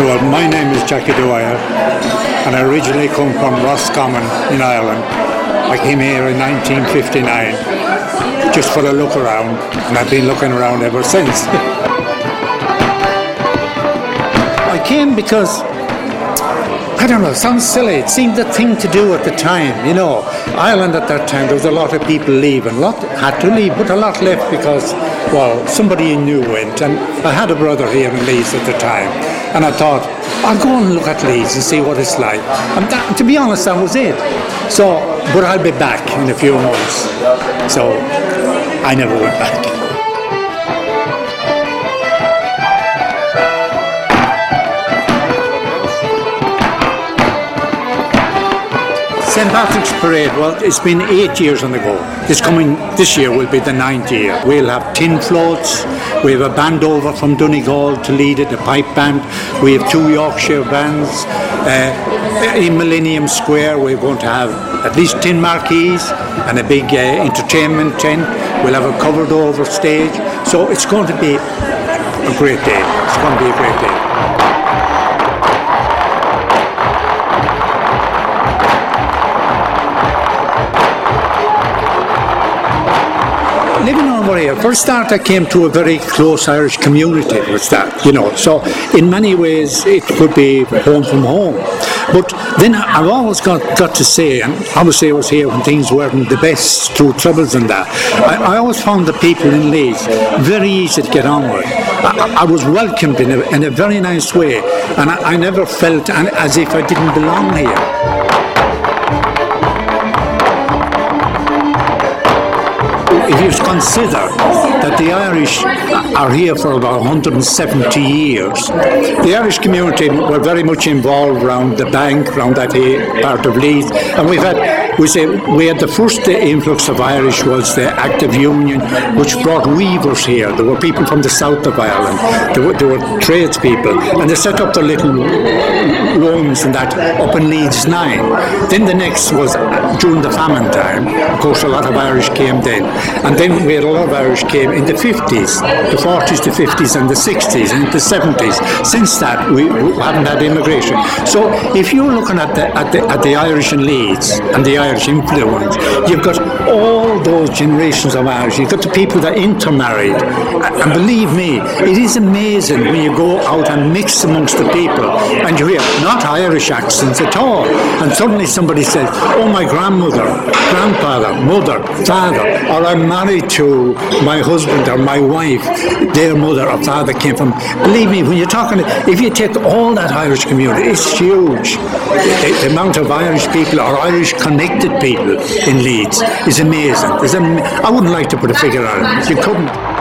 Well, my name is Jackie Dwyer, and I originally come from Roscommon in Ireland. I came here in 1959 just for a look around, and I've been looking around ever since. I came because, I don't know, it sounds silly. It seemed the thing to do at the time, you know. Ireland at that time, there was a lot of people leaving. A lot had to leave, but a lot left because, well, somebody you knew went. And I had a brother here in Leeds at the time. And I thought, I'll go and look at Leeds and see what it's like. And that, to be honest, that was it. So, but I'll be back in a few months. So, I never went back. St. Patrick's Parade, well, it's been 8 years on the go. This year will be the 9th year. We'll have tin floats. We have a band over from Donegal to lead it, a pipe band. We have 2 Yorkshire bands. In Millennium Square, we're going to have at least 10 marquees and a big entertainment tent. We'll have a covered over stage. So it's going to be a great day. It's going to be a great day. Living over here, for a start, I came to a very close Irish community with that, you know. So in many ways, it could be home from home. But then I've always got to say, and obviously I was here when things weren't the best, through troubles and that, I always found the people in Leeds very easy to get on with. I was welcomed in a very nice way, and I never felt as if I didn't belong here. If you consider that the Irish are here for about 170 years, the Irish community were very much involved around the bank, around that part of Leeds, and we had the first influx of Irish was the Act of Union, which brought weavers here. There were people from the south of Ireland. There were tradespeople, and they set up their little rooms and that up in Leeds 9. Then the next was during the famine time. Of course, a lot of Irish came then. And then we had a lot of Irish came in the 50s, the 40s, the 50s and the 60s and the 70s. Since that, we haven't had immigration. So if you're looking at the Irish in Leeds and the Irish influence, you've got all those generations of Irish. You've got the people that intermarried. And believe me, it is amazing when you go out and mix amongst the people and you hear not Irish accents at all. And suddenly somebody says, oh, my grandmother, grandfather, mother, father, or I'm married to my husband or my wife, their mother or father came from. Believe me, when you're talking, if you take all that Irish community, it's huge. The amount of Irish people or Irish connected people in Leeds is amazing. I wouldn't like to put a figure on it. You couldn't.